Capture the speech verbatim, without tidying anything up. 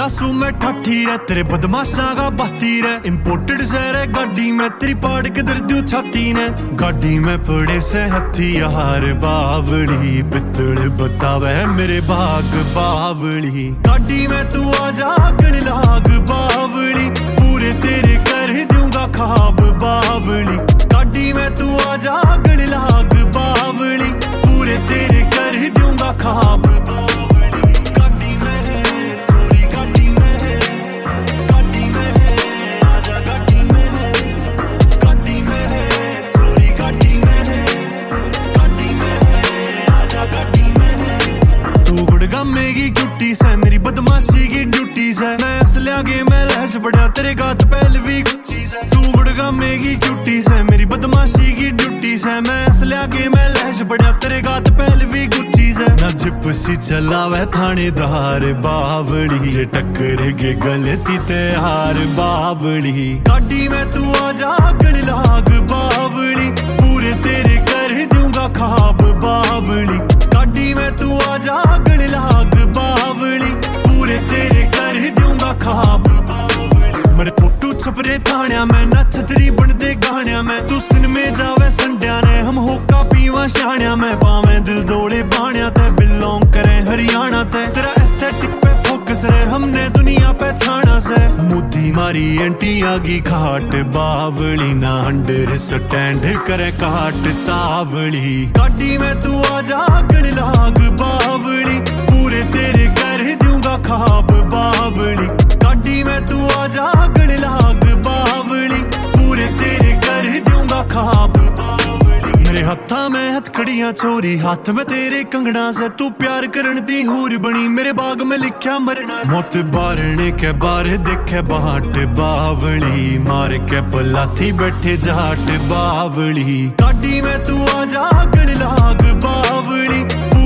मासूम मैं ठाठी रे तेरे बदमाशा का बहती रे इम्पोर्टेड से रे गाड़ी में तेरी पाड़ के दर दूं छाती ने गाड़ी में पड़े से हथियार बावड़ी पितड़ बतावे मेरे बाग बावड़ी गाड़ी में तू आजा गण लाग बावड़ी पूरे तेरे कर दूंगा खाब बावड़ी गाड़ी में तू आजा गण लाग बावड़ी पूरे तेरे कर दूंगा खाब मेरी क्यूटी से मेरी बदमाशी की ड्यूटी से मैं असलिया के मैं लहज बड़ा तेरे गात पहलवी चीज है तू गुड़गा मेरी क्यूटी से मेरी बदमाशी की ड्यूटी से मैं असलिया के मैं लहज बड़ा तेरे गात पहलवी गुच्ची से ना जिप्सी चलावे थानेदार बावड़ी जे टक्कर के गलती ते हार बावड़ी गाड़ी में तू आजा गण लाग बावड़ी पूरे तेरे कर दूंगा खाब बावड़ी गाड़ी में तू आजा गण लाग बावड़ी पूरे तेरे कर दूंगा खाब मेरे फोटू छपरे थानिया में नच तेरी बनदे गानिया में तू सिन में जावे संड्या ने हम होका पीवा शानिया में पावे दिल दौड़े बाणिया ते बिलोंग करे हरियाणा ते तेरा एस्थेटिक पे फोकस रहे हमने दुनिया पे छाना से मुद्दी मारी एंटी आगी खाट बावड़ी ना अंडर स्टैंड करे काट तावड़ी गाड़ी में तू आजा गण लाग बावड़ी पूरे तेरे कर दूंगा खाब बावड़ी गाड़ी में तू आजा गण लाग बावड़ी पूरे तेरे कर दूंगा खाब मेरे हत्था में हथकड़ियां चोरी हाथ में तेरे कंगना से तू प्यार करन दी हूर बनी मेरे बाग में लिखा मरना मौत बारने के बार देखे बाट बावड़ी मार के पलाथी बैठे जाट बावड़ी गाड़ी में तू आजा गण लाग बावड़ी